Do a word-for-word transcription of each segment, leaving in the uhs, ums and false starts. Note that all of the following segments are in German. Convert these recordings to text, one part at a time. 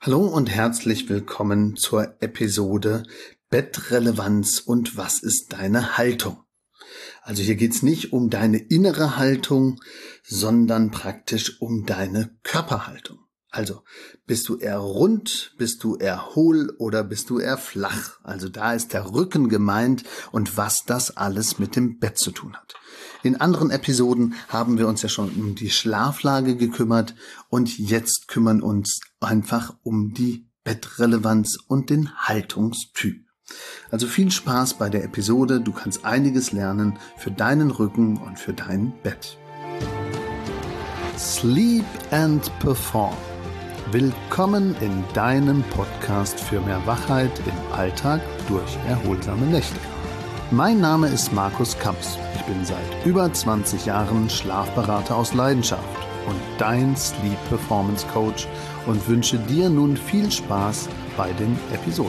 Hallo und herzlich willkommen zur Episode Bettrelevanz und was ist deine Haltung? Also hier geht's nicht um deine innere Haltung, sondern praktisch um deine Körperhaltung. Also bist du eher rund, bist du eher hohl oder bist du eher flach? Also da ist der Rücken gemeint und was das alles mit dem Bett zu tun hat. In anderen Episoden haben wir uns ja schon um die Schlaflage gekümmert und jetzt kümmern uns einfach um die Bettrelevanz und den Haltungstyp. Also viel Spaß bei der Episode, du kannst einiges lernen für deinen Rücken und für dein Bett. Sleep and Perform. Willkommen in deinem Podcast für mehr Wachheit im Alltag durch erholsame Nächte. Mein Name ist Markus Kamps. Ich bin seit über zwanzig Jahren Schlafberater aus Leidenschaft und dein Sleep Performance Coach und wünsche dir nun viel Spaß bei den Episoden.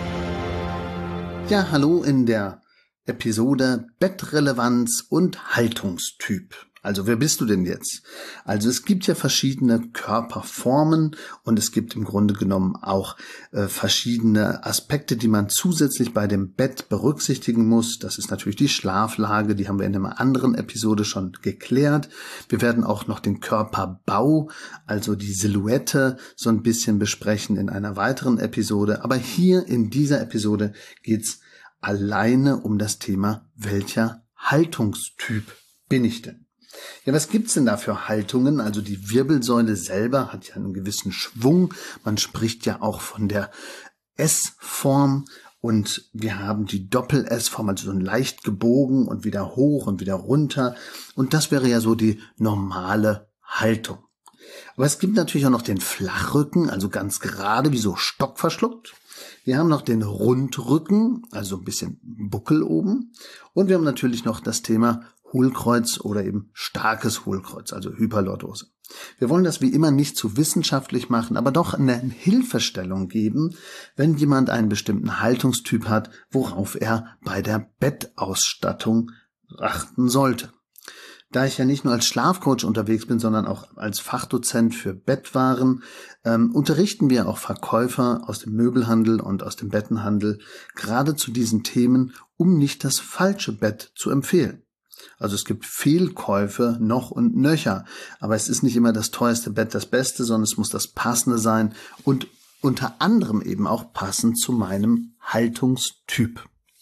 Ja, hallo in der Episode Bettrelevanz und Haltungstyp. Also wer bist du denn jetzt? Also es gibt ja verschiedene Körperformen und es gibt im Grunde genommen auch äh, verschiedene Aspekte, die man zusätzlich bei dem Bett berücksichtigen muss. Das ist natürlich die Schlaflage, die haben wir in einer anderen Episode schon geklärt. Wir werden auch noch den Körperbau, also die Silhouette, so ein bisschen besprechen in einer weiteren Episode. Aber hier in dieser Episode geht's alleine um das Thema, welcher Haltungstyp bin ich denn? Ja, was gibt's denn da für Haltungen? Also die Wirbelsäule selber hat ja einen gewissen Schwung. Man spricht ja auch von der S-Form und wir haben die Doppel-S-Form, also so ein leicht gebogen und wieder hoch und wieder runter. Und das wäre ja so die normale Haltung. Aber es gibt natürlich auch noch den Flachrücken, also ganz gerade, wie so stockverschluckt. Wir haben noch den Rundrücken, also ein bisschen Buckel oben. Und wir haben natürlich noch das Thema Hohlkreuz oder eben starkes Hohlkreuz, also Hyperlordose. Wir wollen das wie immer nicht zu wissenschaftlich machen, aber doch eine Hilfestellung geben, wenn jemand einen bestimmten Haltungstyp hat, worauf er bei der Bettausstattung achten sollte. Da ich ja nicht nur als Schlafcoach unterwegs bin, sondern auch als Fachdozent für Bettwaren, ähm, unterrichten wir auch Verkäufer aus dem Möbelhandel und aus dem Bettenhandel gerade zu diesen Themen, um nicht das falsche Bett zu empfehlen. Also es gibt Fehlkäufe noch und nöcher, aber es ist nicht immer das teuerste Bett das Beste, sondern es muss das Passende sein und unter anderem eben auch passend zu meinem Haltungstyp.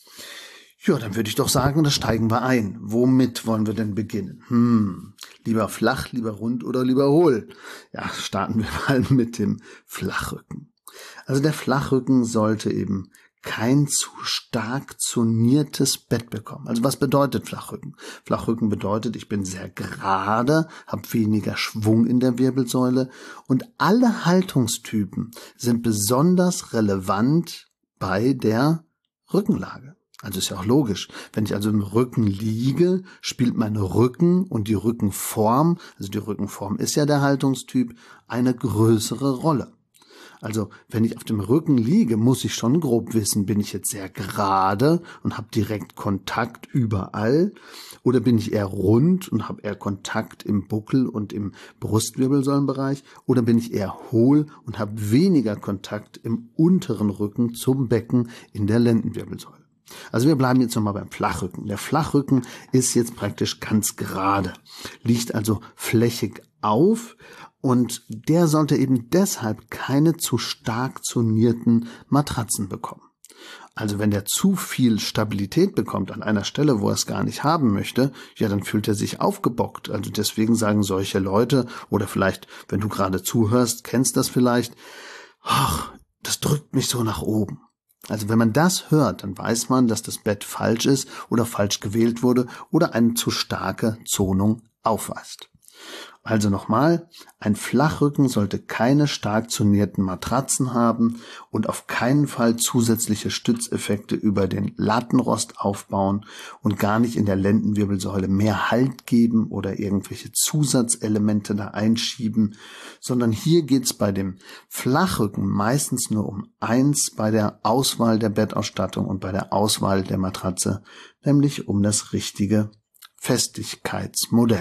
Ja, dann würde ich doch sagen, da steigen wir ein. Womit wollen wir denn beginnen? Hm, lieber flach, lieber rund oder lieber hohl? Ja, starten wir mal mit dem Flachrücken. Also der Flachrücken sollte eben kein zu stark zoniertes Bett bekommen. Also was bedeutet Flachrücken? Flachrücken bedeutet, ich bin sehr gerade, habe weniger Schwung in der Wirbelsäule und alle Haltungstypen sind besonders relevant bei der Rückenlage. Also ist ja auch logisch. Wenn ich also im Rücken liege, spielt mein Rücken und die Rückenform, also die Rückenform ist ja der Haltungstyp, eine größere Rolle. Also wenn ich auf dem Rücken liege, muss ich schon grob wissen, bin ich jetzt sehr gerade und habe direkt Kontakt überall oder bin ich eher rund und habe eher Kontakt im Buckel und im Brustwirbelsäulenbereich oder bin ich eher hohl und habe weniger Kontakt im unteren Rücken zum Becken in der Lendenwirbelsäule. Also wir bleiben jetzt nochmal beim Flachrücken. Der Flachrücken ist jetzt praktisch ganz gerade, liegt also flächig auf und der sollte eben deshalb keine zu stark zonierten Matratzen bekommen. Also wenn der zu viel Stabilität bekommt an einer Stelle, wo er es gar nicht haben möchte, ja, dann fühlt er sich aufgebockt. Also deswegen sagen solche Leute, oder vielleicht, wenn du gerade zuhörst, kennst das vielleicht, ach, das drückt mich so nach oben. Also wenn man das hört, dann weiß man, dass das Bett falsch ist oder falsch gewählt wurde oder eine zu starke Zonung aufweist. Also nochmal, ein Flachrücken sollte keine stark zonierten Matratzen haben und auf keinen Fall zusätzliche Stützeffekte über den Lattenrost aufbauen und gar nicht in der Lendenwirbelsäule mehr Halt geben oder irgendwelche Zusatzelemente da einschieben, sondern hier geht's bei dem Flachrücken meistens nur um eins bei der Auswahl der Bettausstattung und bei der Auswahl der Matratze, nämlich um das richtige Festigkeitsmodell.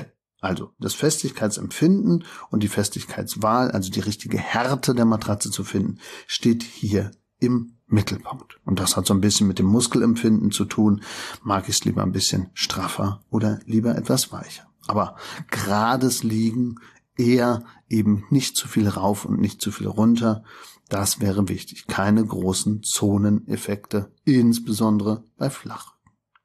Also das Festigkeitsempfinden und die Festigkeitswahl, also die richtige Härte der Matratze zu finden, steht hier im Mittelpunkt. Und das hat so ein bisschen mit dem Muskelempfinden zu tun. Mag ich es lieber ein bisschen straffer oder lieber etwas weicher? Aber gerades Liegen, eher eben nicht zu viel rauf und nicht zu viel runter. Das wäre wichtig. Keine großen Zoneneffekte, insbesondere bei Flach.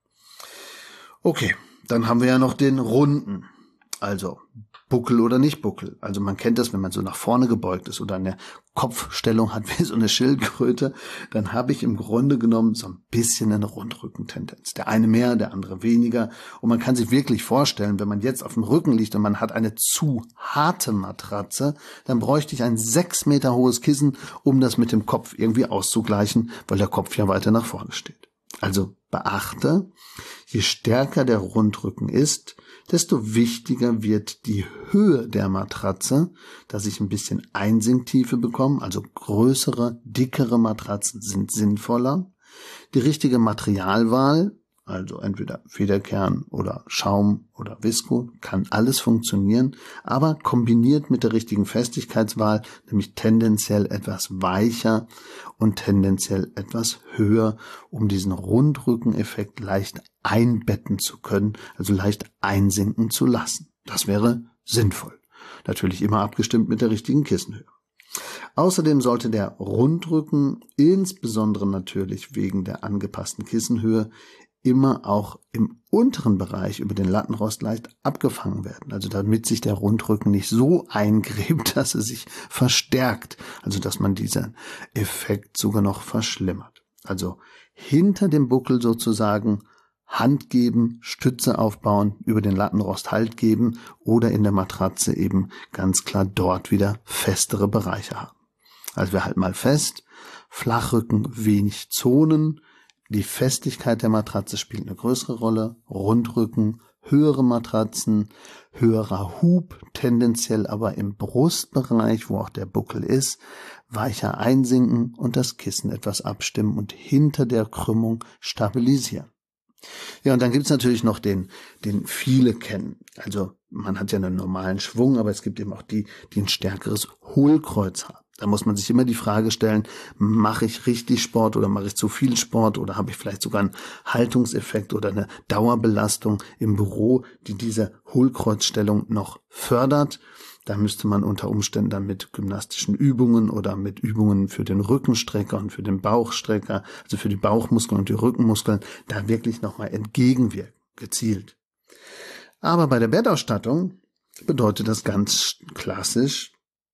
Okay, dann haben wir ja noch den Runden. Also Buckel oder nicht Buckel. Also man kennt das, wenn man so nach vorne gebeugt ist oder eine Kopfstellung hat wie so eine Schildkröte, dann habe ich im Grunde genommen so ein bisschen eine Rundrückentendenz. Der eine mehr, der andere weniger. Und man kann sich wirklich vorstellen, wenn man jetzt auf dem Rücken liegt und man hat eine zu harte Matratze, dann bräuchte ich ein sechs Meter hohes Kissen, um das mit dem Kopf irgendwie auszugleichen, weil der Kopf ja weiter nach vorne steht. Also beachte, je stärker der Rundrücken ist, desto wichtiger wird die Höhe der Matratze, dass ich ein bisschen Einsinktiefe bekomme, also größere, dickere Matratzen sind sinnvoller. Die richtige Materialwahl, also entweder Federkern oder Schaum oder Visco, kann alles funktionieren, aber kombiniert mit der richtigen Festigkeitswahl, nämlich tendenziell etwas weicher und tendenziell etwas höher, um diesen Rundrückeneffekt leicht einbetten zu können, also leicht einsinken zu lassen. Das wäre sinnvoll. Natürlich immer abgestimmt mit der richtigen Kissenhöhe. Außerdem sollte der Rundrücken, insbesondere natürlich wegen der angepassten Kissenhöhe, immer auch im unteren Bereich über den Lattenrost leicht abgefangen werden. Also damit sich der Rundrücken nicht so eingräbt, dass er sich verstärkt. Also dass man diesen Effekt sogar noch verschlimmert. Also hinter dem Buckel sozusagen Hand geben, Stütze aufbauen, über den Lattenrost Halt geben oder in der Matratze eben ganz klar dort wieder festere Bereiche haben. Also wir halten mal fest, Flachrücken, wenig Zonen, die Festigkeit der Matratze spielt eine größere Rolle, Rundrücken, höhere Matratzen, höherer Hub, tendenziell aber im Brustbereich, wo auch der Buckel ist, weicher einsinken und das Kissen etwas abstimmen und hinter der Krümmung stabilisieren. Ja, und dann gibt's natürlich noch den, den viele kennen. Also man hat ja einen normalen Schwung, aber es gibt eben auch die, die ein stärkeres Hohlkreuz haben. Da muss man sich immer die Frage stellen, mache ich richtig Sport oder mache ich zu viel Sport oder habe ich vielleicht sogar einen Haltungseffekt oder eine Dauerbelastung im Büro, die diese Hohlkreuzstellung noch fördert. Da müsste man unter Umständen dann mit gymnastischen Übungen oder mit Übungen für den Rückenstrecker und für den Bauchstrecker, also für die Bauchmuskeln und die Rückenmuskeln, da wirklich nochmal entgegenwirken, gezielt. Aber bei der Bettausstattung bedeutet das ganz klassisch,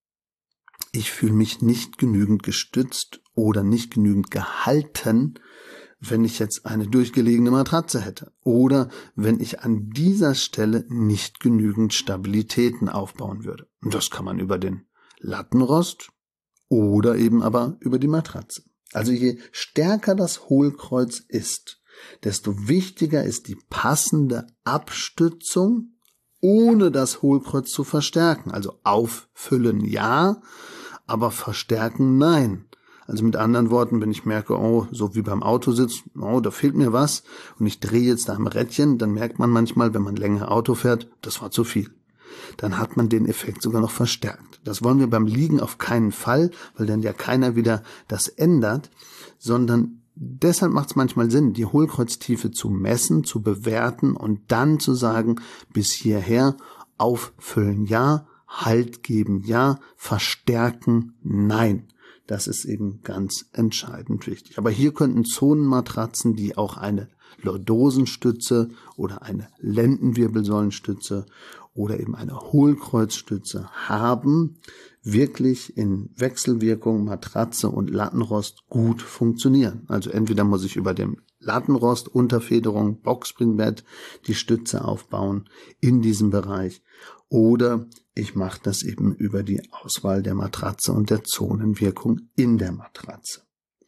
ich fühle mich nicht genügend gestützt oder nicht genügend gehalten, wenn ich jetzt eine durchgelegene Matratze hätte oder wenn ich an dieser Stelle nicht genügend Stabilitäten aufbauen würde. Und das kann man über den Lattenrost oder eben aber über die Matratze. Also je stärker das Hohlkreuz ist, desto wichtiger ist die passende Abstützung, ohne das Hohlkreuz zu verstärken. Also auffüllen ja, aber verstärken nein. Also mit anderen Worten, wenn ich merke, oh, so wie beim Autositz, oh, da fehlt mir was und ich drehe jetzt da am Rädchen, dann merkt man manchmal, wenn man länger Auto fährt, das war zu viel. Dann hat man den Effekt sogar noch verstärkt. Das wollen wir beim Liegen auf keinen Fall, weil dann ja keiner wieder das ändert, sondern deshalb macht es manchmal Sinn, die Hohlkreuztiefe zu messen, zu bewerten und dann zu sagen, bis hierher auffüllen ja, Halt geben ja, verstärken nein. Das ist eben ganz entscheidend wichtig. Aber hier könnten Zonenmatratzen, die auch eine Lordosenstütze oder eine Lendenwirbelsäulenstütze oder eben eine Hohlkreuzstütze haben, wirklich in Wechselwirkung Matratze und Lattenrost gut funktionieren. Also entweder muss ich über dem Lattenrost, Unterfederung, Boxspringbett die Stütze aufbauen in diesem Bereich oder ich mache das eben über die Auswahl der Matratze und der Zonenwirkung in der Matratze.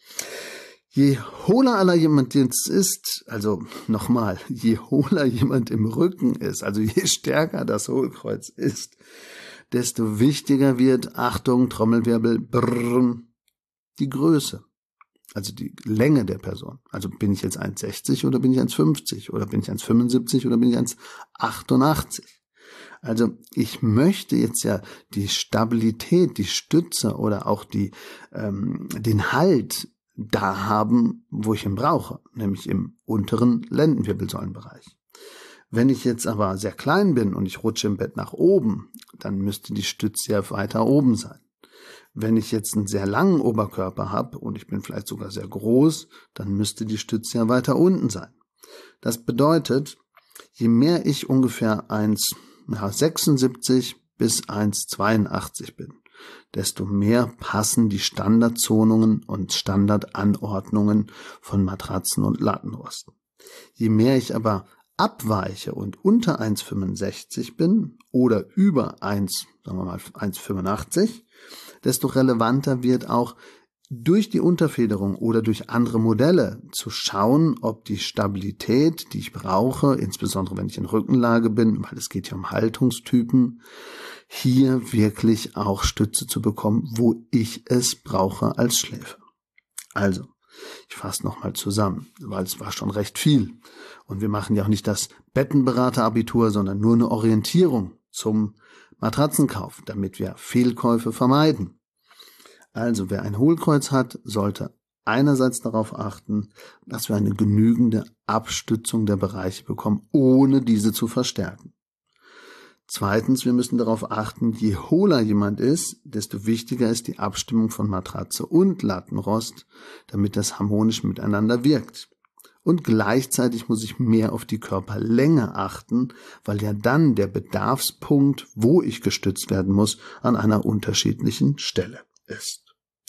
Je hohler aller jemand jetzt ist, also nochmal, je hohler jemand im Rücken ist, also je stärker das Hohlkreuz ist, desto wichtiger wird, Achtung, Trommelwirbel, brrr, die Größe. Also die Länge der Person. Also bin ich jetzt eins Komma sechzig oder bin ich eins Komma fünfzig oder bin ich eins Komma fünfundsiebzig oder bin ich eins Komma achtundachtzig? Also ich möchte jetzt ja die Stabilität, die Stütze oder auch die, ähm, den Halt da haben, wo ich ihn brauche, nämlich im unteren Lendenwirbelsäulenbereich. Wenn ich jetzt aber sehr klein bin und ich rutsche im Bett nach oben, dann müsste die Stütze ja weiter oben sein. Wenn ich jetzt einen sehr langen Oberkörper habe und ich bin vielleicht sogar sehr groß, dann müsste die Stütze ja weiter unten sein. Das bedeutet, je mehr ich ungefähr eins Komma sechsundsiebzig bis eins Komma zweiundachtzig bin, desto mehr passen die Standardzonungen und Standardanordnungen von Matratzen und Lattenrosten. Je mehr ich aber abweiche und unter eins Komma fünfundsechzig bin oder über eins, sagen wir mal eins Komma fünfundachtzig, desto relevanter wird auch durch die Unterfederung oder durch andere Modelle zu schauen, ob die Stabilität, die ich brauche, insbesondere wenn ich in Rückenlage bin, weil es geht ja um Haltungstypen, hier wirklich auch Stütze zu bekommen, wo ich es brauche als Schläfer. Also, ich fasse nochmal zusammen, weil es war schon recht viel. Und wir machen ja auch nicht das Bettenberaterabitur, sondern nur eine Orientierung zum Matratzenkauf, damit wir Fehlkäufe vermeiden. Also wer ein Hohlkreuz hat, sollte einerseits darauf achten, dass wir eine genügende Abstützung der Bereiche bekommen, ohne diese zu verstärken. Zweitens, wir müssen darauf achten, je hohler jemand ist, desto wichtiger ist die Abstimmung von Matratze und Lattenrost, damit das harmonisch miteinander wirkt. Und gleichzeitig muss ich mehr auf die Körperlänge achten, weil ja dann der Bedarfspunkt, wo ich gestützt werden muss, an einer unterschiedlichen Stelle ist.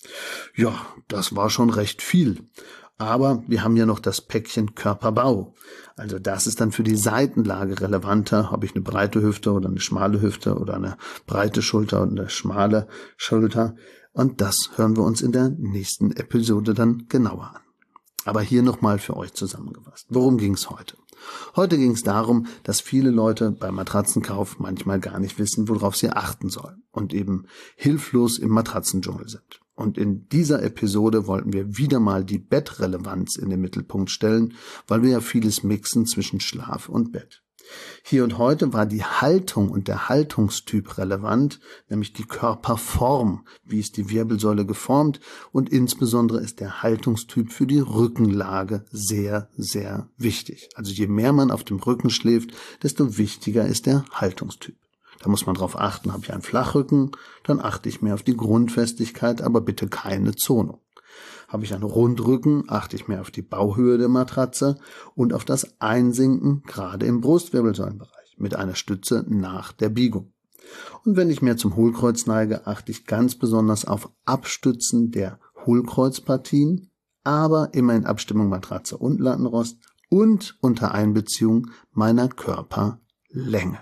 Ja, das war schon recht viel. Aber wir haben ja noch das Päckchen Körperbau. Also das ist dann für die Seitenlage relevanter. Habe ich eine breite Hüfte oder eine schmale Hüfte oder eine breite Schulter und eine schmale Schulter. Und das hören wir uns in der nächsten Episode dann genauer an. Aber hier nochmal für euch zusammengefasst. Worum ging es heute? Heute ging es darum, dass viele Leute beim Matratzenkauf manchmal gar nicht wissen, worauf sie achten sollen und eben hilflos im Matratzendschungel sind. Und in dieser Episode wollten wir wieder mal die Bettrelevanz in den Mittelpunkt stellen, weil wir ja vieles mixen zwischen Schlaf und Bett. Hier und heute war die Haltung und der Haltungstyp relevant, nämlich die Körperform, wie ist die Wirbelsäule geformt und insbesondere ist der Haltungstyp für die Rückenlage sehr, sehr wichtig. Also je mehr man auf dem Rücken schläft, desto wichtiger ist der Haltungstyp. Da muss man drauf achten, habe ich einen Flachrücken, dann achte ich mehr auf die Grundfestigkeit, aber bitte keine Zonung. Habe ich einen Rundrücken, achte ich mehr auf die Bauhöhe der Matratze und auf das Einsinken, gerade im Brustwirbelsäulenbereich, mit einer Stütze nach der Biegung. Und wenn ich mehr zum Hohlkreuz neige, achte ich ganz besonders auf Abstützen der Hohlkreuzpartien, aber immer in Abstimmung Matratze und Lattenrost und unter Einbeziehung meiner Körperlänge.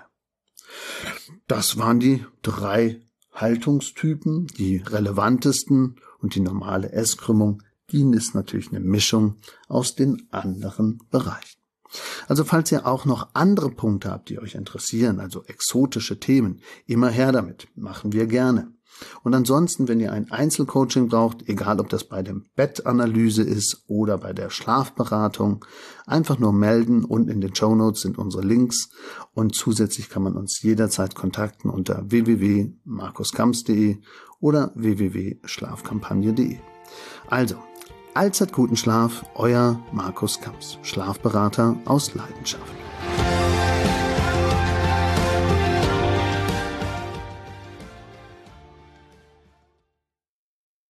Das waren die drei Haltungstypen, die relevantesten, und die normale S-Krümmung, die ist natürlich eine Mischung aus den anderen Bereichen. Also falls ihr auch noch andere Punkte habt, die euch interessieren, also exotische Themen, immer her damit, machen wir gerne. Und ansonsten, wenn ihr ein Einzelcoaching braucht, egal ob das bei der Bettanalyse ist oder bei der Schlafberatung, einfach nur melden. Unten in den Shownotes sind unsere Links und zusätzlich kann man uns jederzeit kontakten unter w w w punkt markus kamps punkt de oder w w w punkt schlafkampagne punkt de. Also, allzeit guten Schlaf, euer Markus Kamps, Schlafberater aus Leidenschaft.